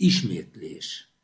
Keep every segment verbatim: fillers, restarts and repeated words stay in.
ismétlés.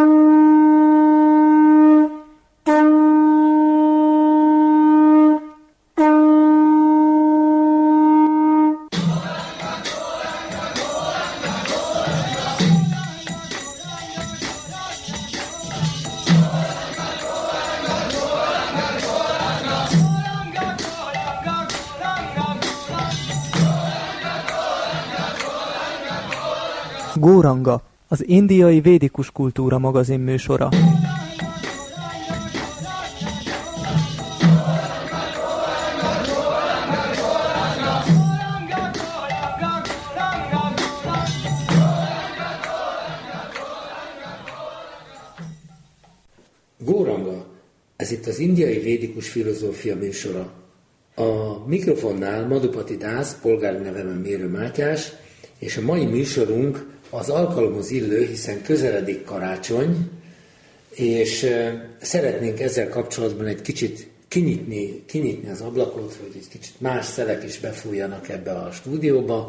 Góranga, az indiai védikus kultúra magazin műsora. Góranga, ez itt az indiai védikus filozófia műsora. A mikrofonnál Madhupati Dász, polgári nevemen Mérő Mátyás, és a mai műsorunk az alkalomhoz illő, hiszen közeledik karácsony, és szeretnénk ezzel kapcsolatban egy kicsit kinyitni, kinyitni az ablakot, hogy egy kicsit más szelek is befújjanak ebbe a stúdióba,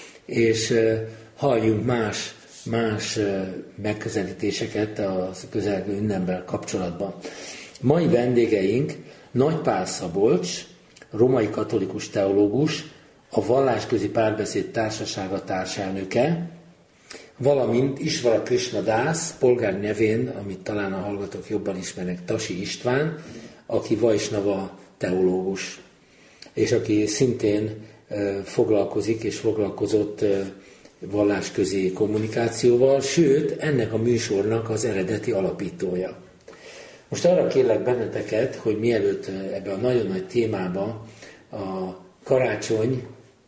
és halljunk más, más megközelítéseket a közelgő ünnepvel kapcsolatban. Mai vendégeink Nagy Pál Szabolcs, római katolikus teológus, a Vallásközi Párbeszéd Társasága társelnöke, valamint Isvara Krishna Dász, polgári nevén, amit talán a hallgatók jobban ismernek, Tasi István, aki Vaisnava teológus, és aki szintén e, foglalkozik és foglalkozott e, vallásközi kommunikációval, sőt, ennek a műsornak az eredeti alapítója. Most arra kérlek benneteket, hogy mielőtt ebbe a nagyon nagy témába a karácsony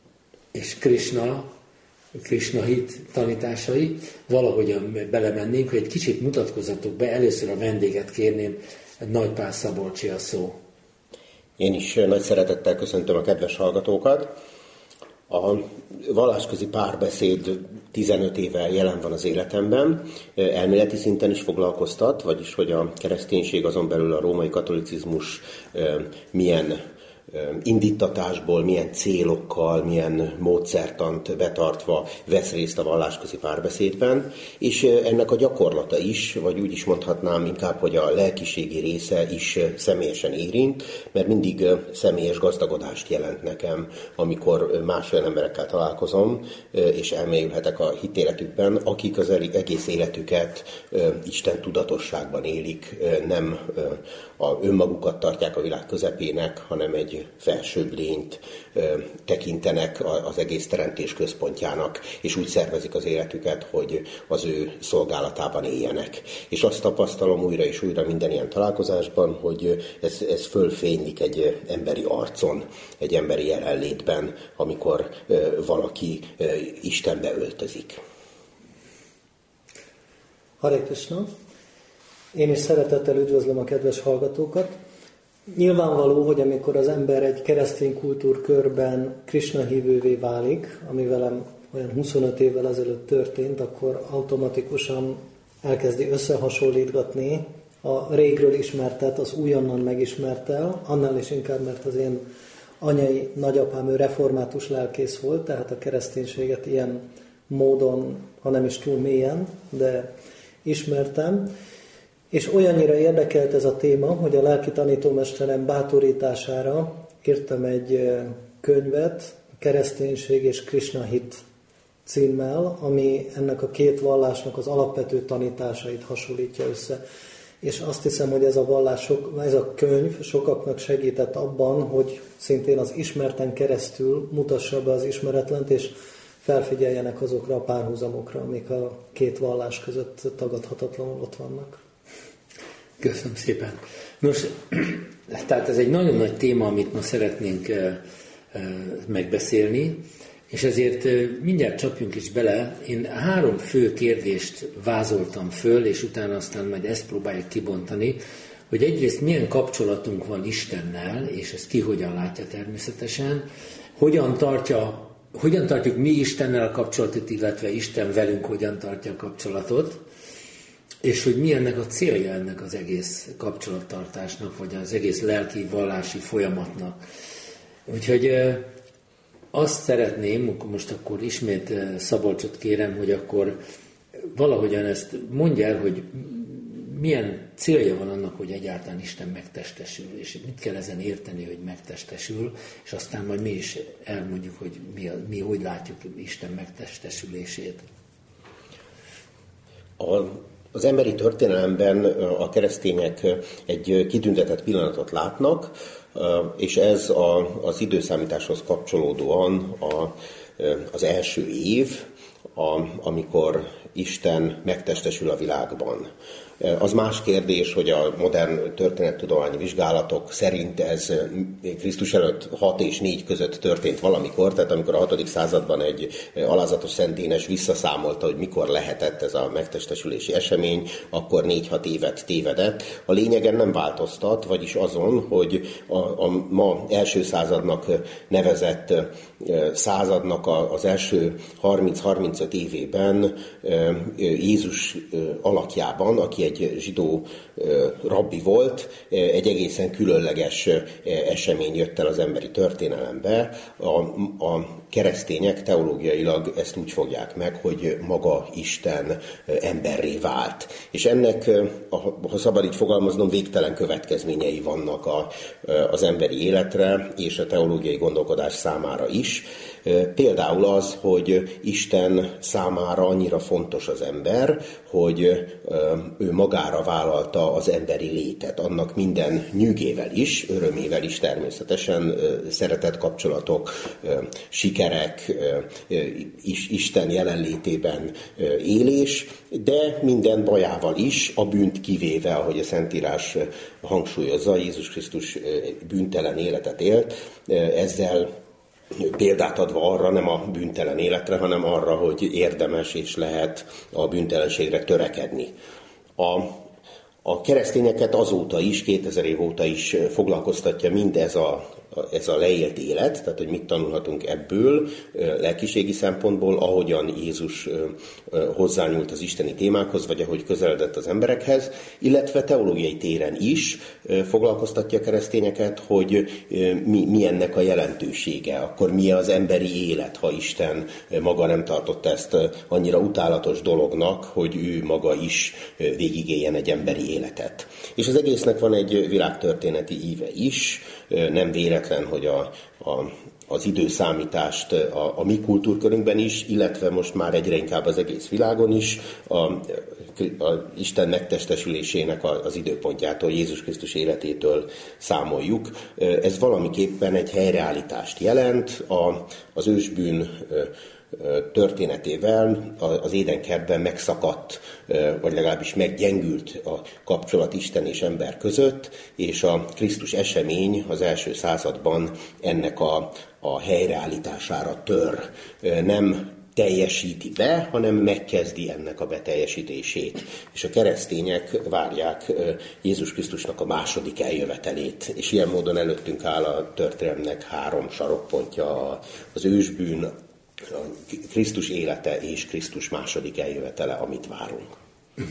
és Krishna, Krishna hit tanításai, valahogyan belemennénk, hogy egy kicsit mutatkozzatok be. Először a vendéget kérném, Nagy Pál Szabolcsi a szó. Én is nagy szeretettel köszöntöm a kedves hallgatókat. A vallásközi párbeszéd tizenöt éve jelen van az életemben, elméleti szinten is foglalkoztat, vagyis hogy a kereszténység, azon belül a római katolicizmus milyen indítatásból, milyen célokkal, milyen módszertant betartva vesz részt a vallásközi párbeszédben, és ennek a gyakorlata is, vagy úgy is mondhatnám inkább, hogy a lelkiségi része is személyesen érint, mert mindig személyes gazdagodást jelent nekem, amikor más olyan emberekkel találkozom, és elmélyülhetek a hitéletükben, akik az egész életüket Isten tudatosságban élik, nem a önmagukat tartják a világ közepének, hanem egy felsőbb lényt ö, tekintenek az egész teremtés központjának, és úgy szervezik az életüket, hogy az ő szolgálatában éljenek. És azt tapasztalom újra és újra minden ilyen találkozásban, hogy ez, ez fölfénylik egy emberi arcon, egy emberi jelenlétben, amikor ö, valaki ö, Istenbe öltözik. Hare Krishna! Én is szeretettel üdvözlöm a kedves hallgatókat. Nyilvánvaló, hogy amikor az ember egy keresztény kultúrkörben Krishna hívővé válik, ami velem olyan huszonöt évvel ezelőtt történt, akkor automatikusan elkezdi összehasonlítgatni a régről ismertet az újonnan megismertel, annál is inkább, mert az én anyai nagyapám ő református lelkész volt, tehát a kereszténységet ilyen módon, ha nem is túl mélyen, de ismertem. És olyannyira érdekelt ez a téma, hogy a lelki tanítómesterem bátorítására írtam egy könyvet, Kereszténység és Krishna hit címmel, ami ennek a két vallásnak az alapvető tanításait hasonlítja össze. És azt hiszem, hogy ez a vallás, ez a könyv sokaknak segített abban, hogy szintén az ismerten keresztül mutassa be az ismeretlent, és felfigyeljenek azokra a párhuzamokra, amik a két vallás között tagadhatatlanul ott vannak. Köszönöm szépen. Nos, tehát ez egy nagyon nagy téma, amit ma szeretnénk megbeszélni, és ezért mindjárt csapjunk is bele. Én három fő kérdést vázoltam föl, és utána aztán majd ezt próbáljuk kibontani, hogy egyrészt milyen kapcsolatunk van Istennel, és ezt ki hogyan látja természetesen, hogyan tartja, hogyan tartjuk mi Istennel a kapcsolatot, illetve Isten velünk hogyan tartja a kapcsolatot, és hogy mi ennek a célja ennek az egész kapcsolattartásnak, vagy az egész lelki, vallási folyamatnak. Úgyhogy azt szeretném, most akkor ismét Szabolcsot kérem, hogy akkor valahogyan ezt mondja el, hogy milyen célja van annak, hogy egyáltalán Isten megtestesül, és mit kell ezen érteni, hogy megtestesül, és aztán majd mi is elmondjuk, hogy mi, mi hogy látjuk Isten megtestesülését. A, az emberi történelemben a keresztények egy kitüntetett pillanatot látnak, és ez a, az időszámításhoz kapcsolódóan a, az első év, a, amikor Isten megtestesül a világban. Az más kérdés, hogy a modern történettudományi vizsgálatok szerint ez Krisztus előtt hat és négy között történt valamikor, tehát amikor a hatodik században egy alázatos szenténes visszaszámolta, hogy mikor lehetett ez a megtestesülési esemény, akkor négy-hat évet tévedett. A lényegen nem változtat, vagyis azon, hogy a, a ma első századnak nevezett századnak az első harminc-harmincöt évében Jézus alakjában, aki egy zsidó rabbi volt, egy egészen különleges esemény jött el az emberi történelembe. A, a keresztények teológiailag ezt úgy fogják meg, hogy maga Isten emberré vált. És ennek, ha szabad így fogalmaznom, végtelen következményei vannak a, az emberi életre és a teológiai gondolkodás számára is. Például az, hogy Isten számára annyira fontos az ember, hogy ő magára vállalta az emberi létet, annak minden nyűgével is, örömével is természetesen, szeretett kapcsolatok, sikerek, Isten jelenlétében élés, de minden bajával is, a bűnt kivéve, ahogy a Szentírás hangsúlyozza, Jézus Krisztus bűntelen életet élt, ezzel példát adva arra, nem a bűntelen életre, hanem arra, hogy érdemes és lehet a bűntelenségre törekedni. A, a keresztényeket azóta is, kétezer év óta is foglalkoztatja mindez a, ez a leélt élet, tehát hogy mit tanulhatunk ebből lelkiségi szempontból, ahogyan Jézus hozzányúlt az isteni témákhoz, vagy ahogy közeledett az emberekhez, illetve teológiai téren is foglalkoztatja a keresztényeket, hogy mi, mi ennek a jelentősége, akkor mi az emberi élet, ha Isten maga nem tartotta ezt annyira utálatos dolognak, hogy ő maga is végigéljen egy emberi életet. És az egésznek van egy világtörténeti íve is, nem véletlen, hogy a, a, az időszámítást a, a mi kultúrkörünkben is, illetve most már egyre inkább az egész világon is a, a Isten megtestesülésének az időpontjától, Jézus Krisztus életétől számoljuk. Ez valamiképpen egy helyreállítást jelent, a, az ősbűn történetével az édenkertben megszakadt, vagy legalábbis meggyengült a kapcsolat Isten és ember között, és a Krisztus esemény az első században ennek a, a helyreállítására tör. Nem teljesíti be, hanem megkezdi ennek a beteljesítését. És a keresztények várják Jézus Krisztusnak a második eljövetelét. És ilyen módon előttünk áll a történelemnek három sarokpontja, az ősbűn, a Krisztus élete és Krisztus második eljövetele, amit várunk. Uh-huh.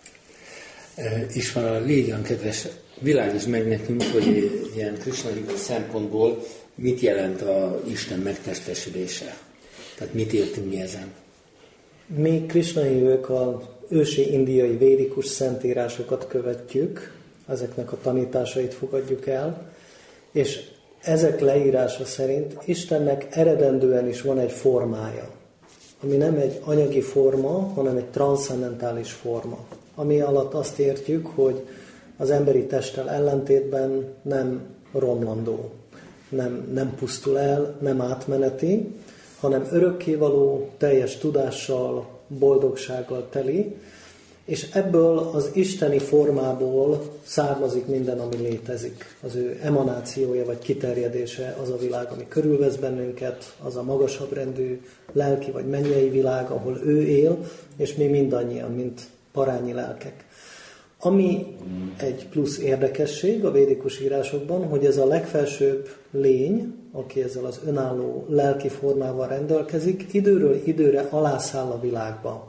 E, és van a légyen, kedves, világos meg nekünk, hogy ilyen krisnai szempontból mit jelent a Isten megtestesülése. Tehát mit értünk mi ezen? Mi krisnahívők az ősi indiai védikus szentírásokat követjük, ezeknek a tanításait fogadjuk el, és ezek leírása szerint Istennek eredendően is van egy formája, ami nem egy anyagi forma, hanem egy transzcendentális forma, ami alatt azt értjük, hogy az emberi testtel ellentétben nem romlandó, nem, nem pusztul el, nem átmeneti, hanem örökkévaló, teljes tudással, boldogsággal teli, és ebből az isteni formából származik minden, ami létezik. Az ő emanációja vagy kiterjedése az a világ, ami körülvesz bennünket, az a magasabb rendű lelki vagy mennyei világ, ahol ő él, és mi mindannyian, mint parányi lelkek. Ami egy plusz érdekesség a védikus írásokban, hogy ez a legfelsőbb lény, aki ezzel az önálló lelki formával rendelkezik, időről időre alászáll a világba.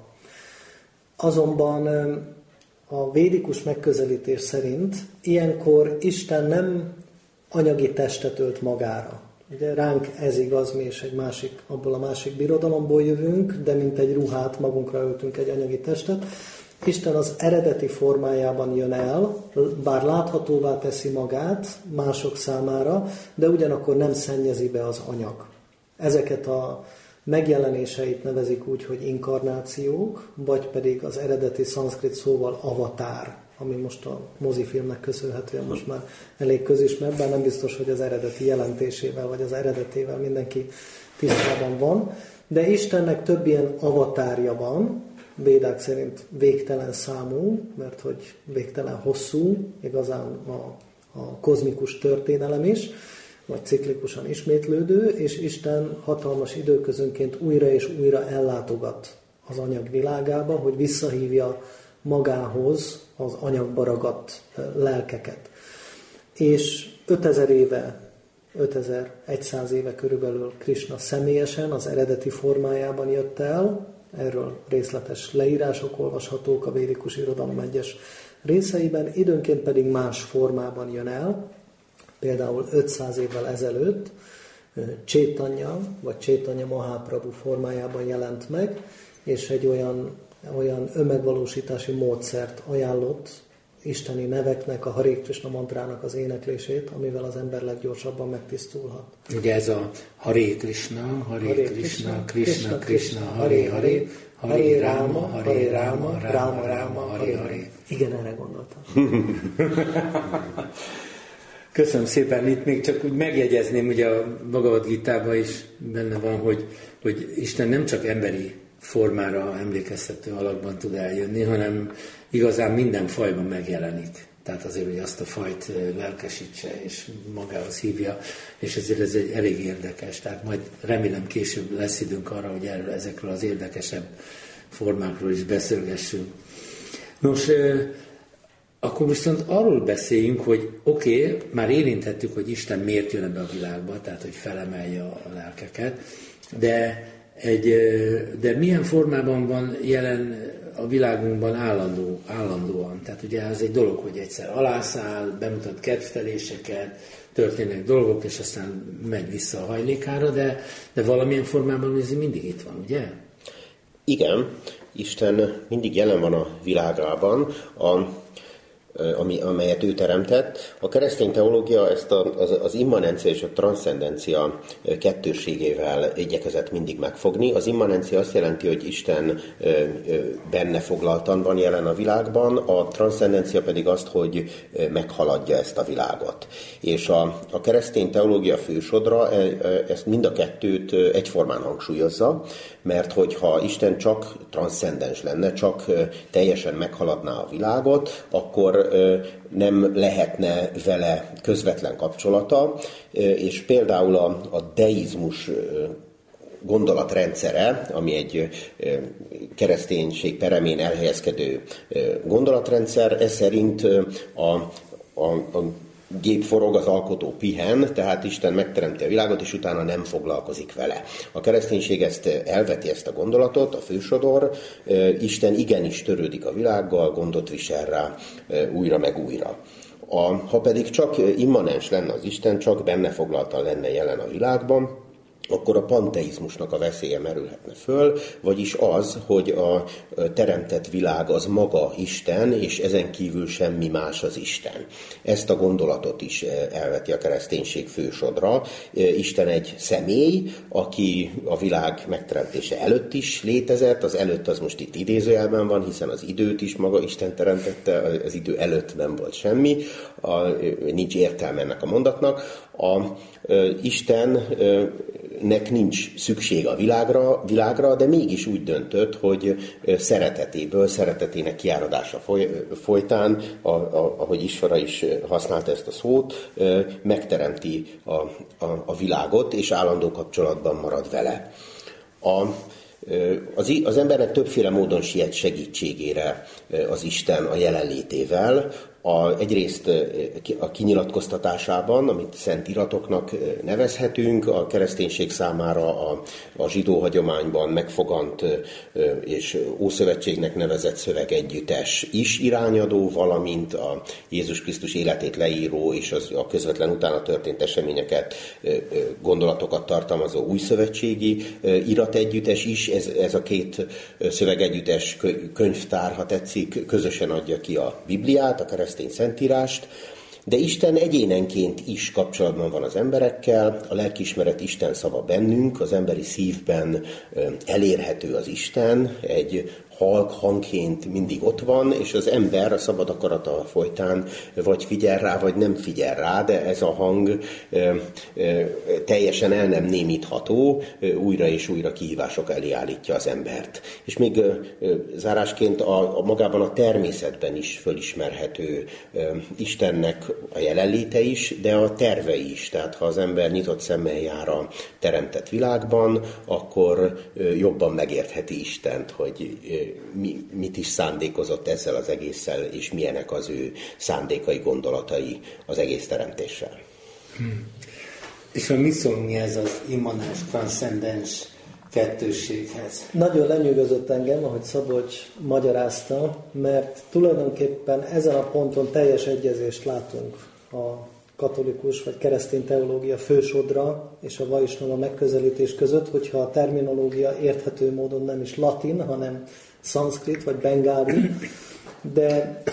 Azonban a védikus megközelítés szerint ilyenkor Isten nem anyagi testet ölt magára, Ugye ránk ez igaz, mi is egy másik, abból a másik birodalomból jövünk, de mint egy ruhát magunkra öltünk egy anyagi testet. Isten az eredeti formájában jön el, bár láthatóvá teszi magát mások számára, de ugyanakkor nem szennyezi be az anyag. Ezeket a megjelenéseit nevezik úgy, hogy inkarnációk, vagy pedig az eredeti szanszkrit szóval avatár, ami most a mozifilmnek köszönhetően most már elég közismert, bár nem biztos, hogy az eredeti jelentésével, vagy az eredetével mindenki tisztában van. De Istennek több ilyen avatárja van, Védák szerint végtelen számú, mert hogy végtelen hosszú, igazán a, a kozmikus történelem is, vagy ciklikusan ismétlődő, és Isten hatalmas időközönként újra és újra ellátogat az anyag világába, hogy visszahívja magához az anyagba ragadt lelkeket. És ötezer éve, ötezer-száz éve körülbelül Krisna személyesen az eredeti formájában jött el, erről részletes leírások olvashatók a védikus irodalom egyes részeiben, időnként pedig más formában jön el, például ötszáz évvel ezelőtt Chaitanya, vagy Chaitanya Mahaprabhu formájában jelent meg, és egy olyan, olyan önmegvalósítási módszert ajánlott isteni neveknek, a Hare Krishna mantrának az éneklését, amivel az ember leggyorsabban megtisztulhat. Ugye ez a Hare Krishna, Hare, Hare Krishna, Krishna Krishna, Hare Hare, Hare Rama, Hare Rama, Rama Rama, Hare Hare. Igen, erre gondoltam. Köszönöm szépen. Itt még csak úgy megjegyezném, ugye a Bhagavad Gitában is benne van, hogy, hogy Isten nem csak emberi formára emlékeztető alakban tud eljönni, hanem igazán minden fajban megjelenik. Tehát azért, hogy azt a fajt lelkesítse és magához hívja, és ezért ez egy elég érdekes. Tehát majd remélem később lesz időnk arra, hogy erről, ezekről az érdekesebb formákról is beszélgessünk. Nos, akkor viszont arról beszéljünk, hogy oké, okay, már érintettük, hogy Isten miért jön ebbe a világba, tehát hogy felemelje a lelkeket, de, egy, de milyen formában van jelen a világunkban állandó, állandóan. Tehát ugye ez egy dolog, hogy egyszer alászáll, bemutat kedvteléseket, történnek dolgok, és aztán megy vissza a hajlékára, de, de valamilyen formában ez mindig itt van, ugye? Igen, Isten mindig jelen van a világában, a Ami, amelyet ő teremtett. A keresztény teológia ezt a, az, az immanencia és a transzcendencia kettősségével igyekezett mindig megfogni. Az immanencia azt jelenti, hogy Isten benne foglaltan van jelen a világban, a transzcendencia pedig azt, hogy meghaladja ezt a világot. És a, a keresztény teológia fősodra ezt mind a kettőt egyformán hangsúlyozza, mert hogyha Isten csak transzcendens lenne, csak teljesen meghaladná a világot, akkor nem lehetne vele közvetlen kapcsolata, és például a, a deizmus gondolatrendszere, ami egy kereszténység peremén elhelyezkedő gondolatrendszer, ez szerint a, a, a gép forog, az alkotó pihen, tehát Isten megteremti a világot, és utána nem foglalkozik vele. A kereszténység ezt elveti, ezt a gondolatot, a fősodor, Isten igenis törődik a világgal, gondot visel rá újra meg újra. A, ha pedig csak immanens lenne az Isten, csak benne foglaltan lenne jelen a világban, akkor a panteizmusnak a veszélye merülhetne föl, vagyis az, hogy a teremtett világ az maga Isten, és ezen kívül semmi más az Isten. Ezt a gondolatot is elveti a kereszténység fősodra. Isten egy személy, aki a világ megteremtése előtt is létezett, az előtt az most itt idézőjelben van, hiszen az időt is maga Isten teremtette, az idő előtt nem volt semmi, a, nincs értelme ennek a mondatnak. A Istennek nincs szükség a világra, világra, de mégis úgy döntött, hogy szeretetéből, szeretetének kiáradása foly, folytán, a, a, ahogy Isvara is használta ezt a szót, megteremti a, a, a világot, és állandó kapcsolatban marad vele. A, Az, az embernek többféle módon siet segítségére az Isten a jelenlétével. A, egyrészt a kinyilatkoztatásában, amit szent iratoknak nevezhetünk, a kereszténység számára a, a zsidó hagyományban megfogant és Ószövetségnek nevezett szövegegyüttes is irányadó, valamint a Jézus Krisztus életét leíró és az, a közvetlen utána történt eseményeket, gondolatokat tartalmazó újszövetségi irategyüttes is. Ez, ez a két szövegegyüttes könyvtár, ha tetszik, közösen adja ki a Bibliát, a keresztény szentírást, de Isten egyénenként is kapcsolatban van az emberekkel, a lelkiismeret Isten szava bennünk, az emberi szívben elérhető az Isten, egy halk hangként mindig ott van, és az ember a szabad akarata folytán vagy figyel rá, vagy nem figyel rá, de ez a hang ö, ö, teljesen el nem némítható, ö, újra és újra kihívások elé állítja az embert. És még ö, ö, zárásként a, a magában a természetben is fölismerhető ö, Istennek a jelenléte is, de a terve is. Tehát ha az ember nyitott szemmel jár a teremtett világban, akkor ö, jobban megértheti Istent, hogy ö, Mi, mit is szándékozott ezzel az egésszel, és milyenek az ő szándékai, gondolatai az egész teremtéssel. Hmm. És mi szólunk mi ez az immanens, transzcendens kettősséghez? Nagyon lenyűgözött engem, ahogy Szabolcs magyarázta, mert tulajdonképpen ezen a ponton teljes egyezést látunk a katolikus vagy keresztény teológia fősodra és a vaisnava megközelítés között, hogyha a terminológia érthető módon nem is latin, hanem szanszkrit vagy bengáli, de e,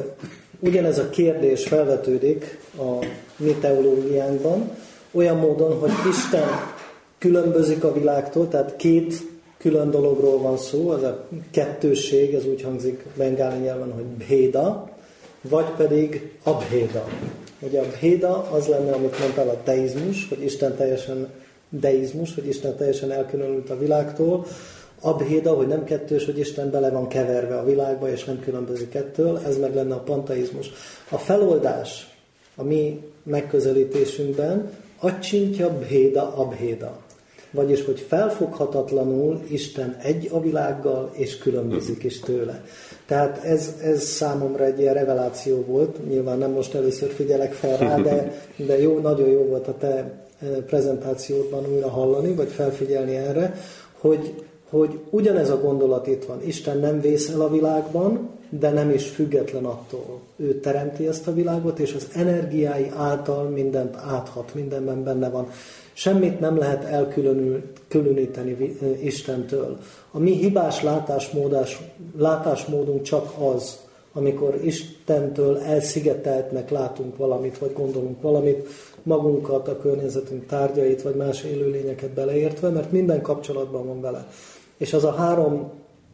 ugyanez a kérdés felvetődik a mi teológiánkban, olyan módon, hogy Isten különbözik a világtól, tehát két külön dologról van szó, az a kettősség, ez úgy hangzik bengáli nyelven, hogy bhéda, vagy pedig abhéda. Ugye a bhéda az lenne, amit mondtál, a deizmus, hogy Isten teljesen deizmus, hogy Isten teljesen elkülönült a világtól. Abhéda, hogy nem kettős, hogy Isten bele van keverve a világba, és nem különbözik ettől, ez meg lenne a panteizmus. A feloldás a mi megközelítésünkben accsintja bhéda abhéda. Vagyis, hogy felfoghatatlanul Isten egy a világgal, és különbözik is tőle. Tehát ez, ez számomra egy ilyen reveláció volt, nyilván nem most először figyelek fel rá, de, de jó, nagyon jó volt a te prezentációdban újra hallani, vagy felfigyelni erre, hogy, hogy ugyanez a gondolat itt van. Isten nem vész el a világban, de nem is független attól. Ő teremti ezt a világot, és az energiái által mindent áthat, mindenben benne van. Semmit nem lehet elkülöníteni Istentől. A mi hibás látásmódás, látásmódunk csak az, amikor Istentől elszigeteltnek látunk valamit, vagy gondolunk valamit, magunkat, a környezetünk tárgyait, vagy más élőlényeket beleértve, mert minden kapcsolatban van vele. És az a három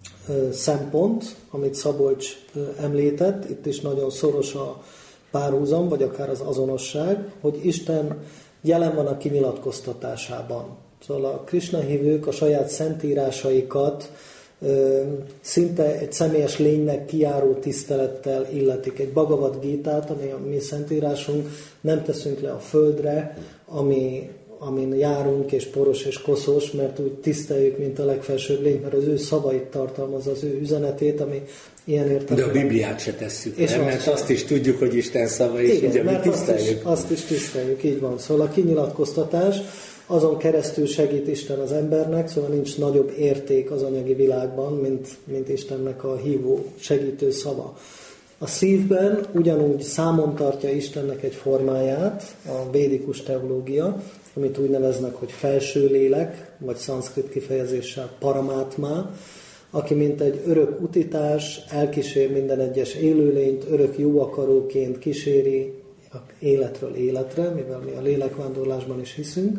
szempont, amit Szabolcs említett, itt is nagyon szoros a párhuzam, vagy akár az azonosság, hogy Isten jelen van a kinyilatkoztatásában. Szóval a Krisna hívők a saját szentírásaikat ö, szinte egy személyes lénynek kijáró tisztelettel illetik. Egy Bhagavad Gítát, ami a mi szentírásunk, nem teszünk le a földre, ami, amin járunk, és poros és koszos, mert úgy tiszteljük, mint a legfelsőbb lény, mert az ő szavait tartalmaz, az ő üzenetét, ami ilyen értelemben. De a Bibliát se tesszük le, mert azt is tudjuk, hogy Isten szava, és igen, ugye mi Azt tiszteljük. is, azt is tiszteljük, így van. Szóval a kinyilatkoztatás, azon keresztül segít Isten az embernek, szóval nincs nagyobb érték az anyagi világban, mint, mint Istennek a hívó, segítő szava. A szívben ugyanúgy számon tartja Istennek egy formáját, a védikus teológia, amit úgy neveznek, hogy felső lélek, vagy szanszkrit kifejezéssel paramátmá, aki mint egy örök utitás elkísér minden egyes élőlényt, örök jóakaróként kíséri életről életre, mivel mi a lélekvándorlásban is hiszünk,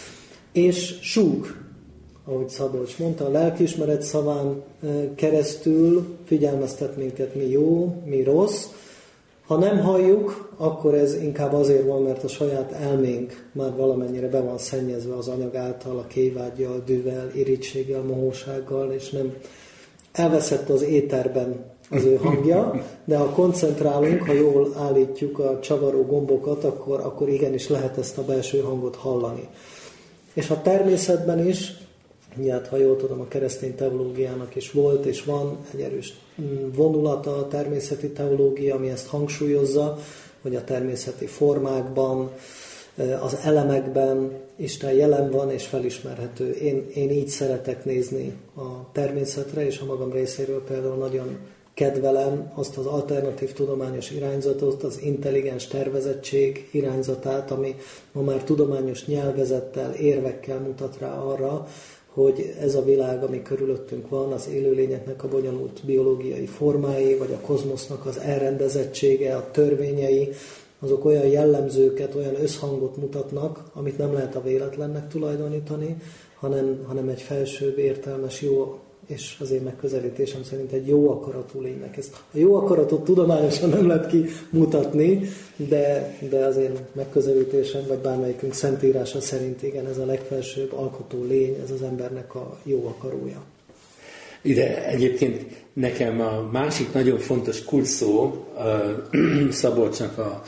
és súg, ahogy Szabolcs mondta, a lelkiismeret szaván keresztül figyelmeztet minket, mi jó, mi rossz. Ha nem halljuk, akkor ez inkább azért van, mert a saját elménk már valamennyire be van szennyezve az anyag által, a kévággyal, dűvel, irítséggel, mohósággal, és nem elveszett az éterben az ő hangja, de ha koncentrálunk, ha jól állítjuk a csavaró gombokat, akkor, akkor igenis lehet ezt a belső hangot hallani. És a természetben is hát, ha jól tudom, a keresztény teológiának is volt és van egy erős vonulata a természeti teológia, ami ezt hangsúlyozza, hogy a természeti formákban, az elemekben Isten jelen van és felismerhető. Én, én így szeretek nézni a természetre, és a magam részéről például nagyon kedvelem azt az alternatív tudományos irányzatot, az intelligens tervezettség irányzatát, ami ma már tudományos nyelvezettel, érvekkel mutat rá arra, hogy ez a világ, ami körülöttünk van, az élőlényeknek a bonyolult biológiai formái, vagy a kozmosznak az elrendezettsége, a törvényei, azok olyan jellemzőket, olyan összhangot mutatnak, amit nem lehet a véletlennek tulajdonítani, hanem, hanem egy felsőbb, értelmes, jó, és az én megközelítésem szerint egy jó akaratú lénynek. Ezt a jó akaratot tudományosan nem lehet kimutatni, de, de az én megközelítésem, vagy bármelyikünk szentírása szerint igen, ez a legfelsőbb alkotó lény, ez az embernek a jó akarója. Ide egyébként nekem a másik nagyon fontos kulcsszó Szabolcsnak a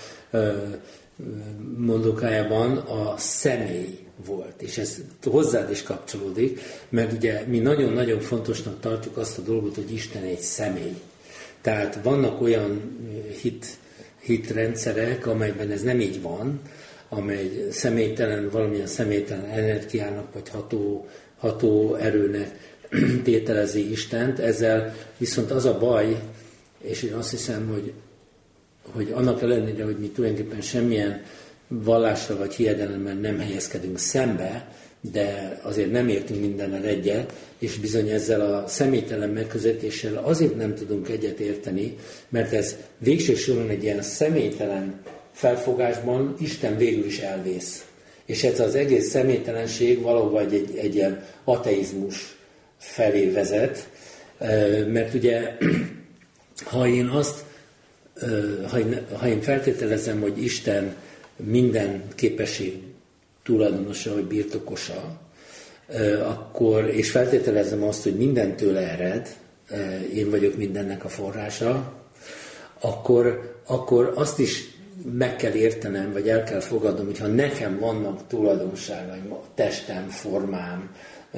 mondókájában a személy volt, és ez hozzád is kapcsolódik, mert ugye mi nagyon-nagyon fontosnak tartjuk azt a dolgot, hogy Isten egy személy. Tehát vannak olyan hit, hitrendszerek, amelyben ez nem így van, amely személytelen, valamilyen személytelen energiának, vagy ható, ható erőnek tételezi Istent. Ezzel viszont az a baj, és én azt hiszem, hogy, hogy annak ellenére, hogy mi tulajdonképpen semmilyen vallásra vagy hiedelemben nem helyezkedünk szembe, de azért nem értünk mindennel egyet, és bizony ezzel a személytelen megközelítéssel azért nem tudunk egyet érteni, mert ez végső soron egy ilyen személytelen felfogásban Isten végül is elvész. És ez az egész személytelenség valahova egy, egy, egy ilyen ateizmus felé vezet, mert ugye ha én azt, ha én, ha én feltételezem, hogy Isten minden képesség tulajdonosa, vagy birtokosa, akkor, és feltételezem azt, hogy minden tőle ered, én vagyok mindennek a forrása, akkor, akkor azt is meg kell értenem, vagy el kell fogadnom, hogyha nekem vannak tulajdonságaim, testem, formám,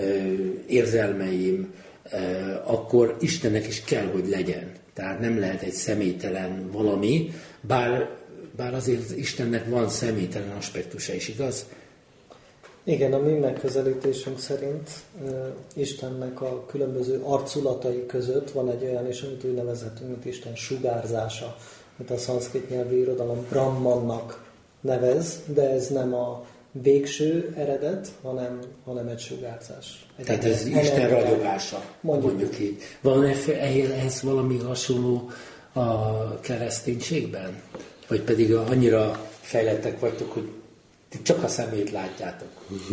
érzelmeim, akkor Istennek is kell, hogy legyen. Tehát nem lehet egy személytelen valami, bár, bár azért Istennek van személytelen aspektusa is, igaz? Igen, a mi megközelítésünk szerint uh, Istennek a különböző arculatai között van egy olyan is, amit úgy nevezhetünk, mint Isten sugárzása, amit a szanszkrit nyelvű irodalom Brahmannak nevez, de ez nem a végső eredet, hanem, hanem egy sugárzás. Egy Tehát ez Isten ragyogása, mondjuk. mondjuk így. Van ehhez valami hasonló a kereszténységben? Vagy pedig annyira fejlettek vagytok, hogy csak a szemét látjátok?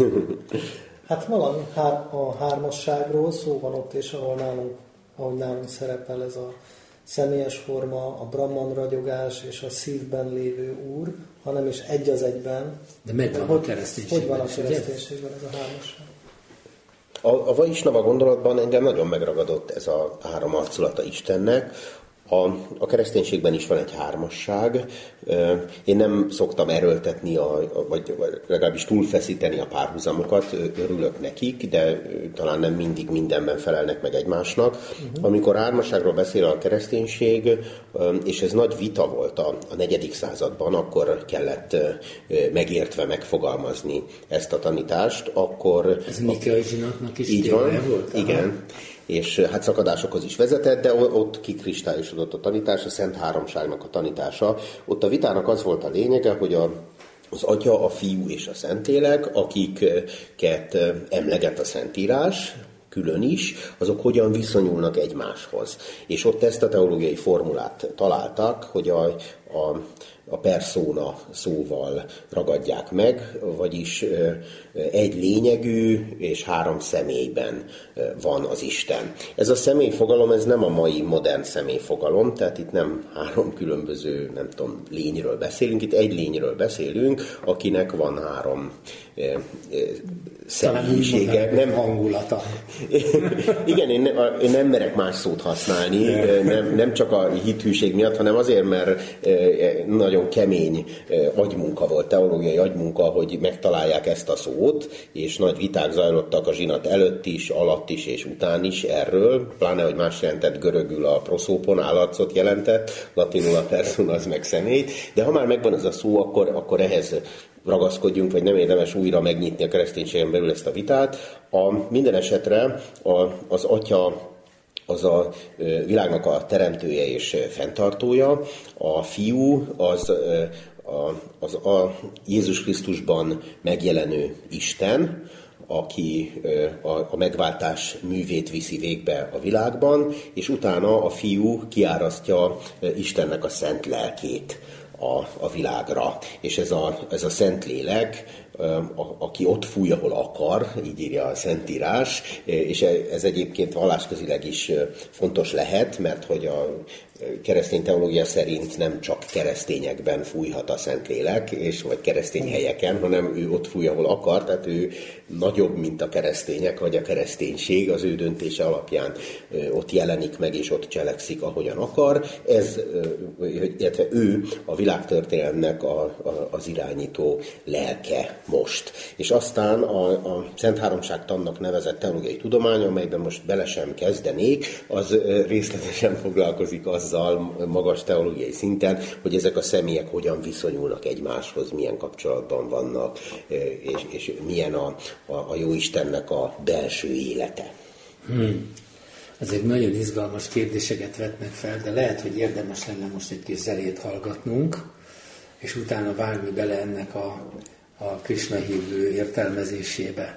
Hát valami a hármasságról szó van ott, és ahol nálunk, ahogy nálunk szerepel ez a személyes forma, a Brahman ragyogás és a szívben lévő Úr, hanem is egy az egyben. De megvan a kereszténységben. Hogy van a kereszténységben ez a hármasság? A, a Vaisnava gondolatban engem nagyon megragadott ez a három arculata Istennek. A, a kereszténységben is van egy hármasság. Én nem szoktam erőltetni, a, a, vagy, vagy legalábbis túlfeszíteni a párhuzamokat, örülök nekik, de talán nem mindig mindenben felelnek meg egymásnak. Uh-huh. Amikor hármasságról beszél a kereszténység, és ez nagy vita volt a, a negyedik században, akkor kellett megértve megfogalmazni ezt a tanítást, akkor... Ez Nikai zsinatnak is így van, volt? Igen. És hát szakadásokhoz is vezetett, de ott kikristályosodott a tanítás, a Szent Háromságnak a tanítása. Ott a vitának az volt a lényege, hogy a, az Atya, a Fiú és a Szentlélek, akiket emleget a Szentírás, külön is, azok hogyan viszonyulnak egymáshoz. És ott ezt a teológiai formulát találtak, hogy a, a, a persona szóval ragadják meg, vagyis egy lényegű és három személyben van az Isten. Ez a személyfogalom, ez nem a mai modern személyfogalom, tehát itt nem három különböző, nem tudom, lényről beszélünk, itt egy lényről beszélünk, akinek van három személyisége. Nem hangulata. Igen, én, ne, én nem merek más szót használni, nem, nem csak a hithűség miatt, hanem azért, mert nagyon kemény agymunka volt, teológiai agymunka, hogy megtalálják ezt a szót, és nagy viták zajlottak a zsinat előtt is, alatt is és után is erről, pláne, hogy más jelentett görögül a proszópon, állarcot jelentett, latinul a persona az meg személyt, de ha már megvan ez a szó, akkor, akkor ehhez ragaszkodjunk, vagy nem érdemes újra megnyitni a kereszténységen belül ezt a vitát. A, minden esetre a, az Atya az a világnak a teremtője és fenntartója, a Fiú az a, az a Jézus Krisztusban megjelenő Isten, aki a, a megváltás művét viszi végbe a világban, és utána a Fiú kiárasztja Istennek a szent lelkét a, a világra. És ez a, ez a Szentlélek, a, aki ott fúj, ahol akar, így írja a Szentírás, és ez egyébként vallásközileg is fontos lehet, mert hogy a keresztény teológia szerint nem csak keresztényekben fújhat a Szentlélek, és vagy keresztény helyeken, hanem ő ott fúj, ahol akar, tehát ő nagyobb, mint a keresztények, vagy a kereszténység, az ő döntése alapján ott jelenik meg, és ott cselekszik, ahogyan akar. Ez, illetve ő a világtörténelemnek a, a, az irányító lelke most. És aztán a, a Szent Háromságtannak nevezett teológiai tudomány, amelyben most bele sem kezdenék, az részletesen foglalkozik azzal magas teológiai szinten, hogy ezek a személyek hogyan viszonyulnak egymáshoz, milyen kapcsolatban vannak, és, és milyen a, a, a Jóistennek a belső élete. Hmm. Ezek nagyon izgalmas kérdéseket vetnek fel, de lehet, hogy érdemes lenne most egy kis zenét hallgatnunk, és utána vágni bele ennek a, a Krisna hívő értelmezésébe.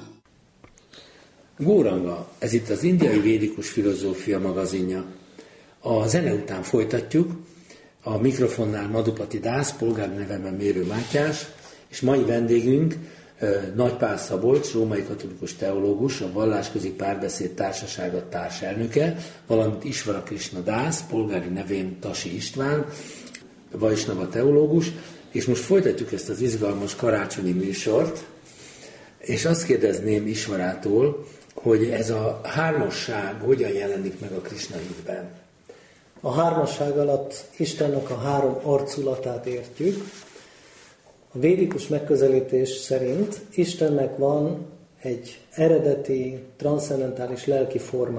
Gauranga, ez itt az Indiai Védikus Filozófia magazinja. A zene után folytatjuk. A mikrofonnál Madupati Dász, polgári nevemben Mérő Mátyás, és mai vendégünk Nagy Pál Szabolcs, római katolikus teológus, a Vallásközi Párbeszéd Társasága társelnöke, valamint Isvara Krisna Dász, polgári nevén Tasi István, Vajsnava teológus, és most folytatjuk ezt az izgalmas karácsonyi műsort, és azt kérdezném Isvarától, hogy ez a hármasság hogyan jelenik meg a Krisna hitben? A hármasság alatt Istennek a három arculatát értjük. A védikus megközelítés szerint Istennek van egy eredeti, transzcendentális lelki formája.